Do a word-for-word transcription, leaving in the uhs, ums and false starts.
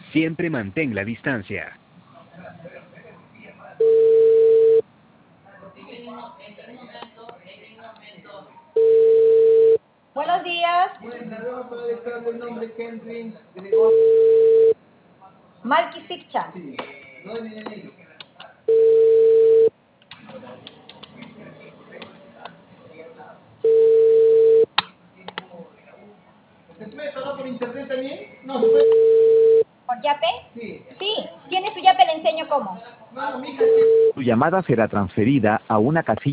Siempre mantén la distancia. Buenos días. El nombre Henry Malky Sipcha. ¿Se puede pagar por internet también? No, se puede. ¿Por Yape? Sí. Sí. ¿Tiene su Yape? Le enseño cómo. No, no, mi hija sí. Tu llamada será transferida a una casilla.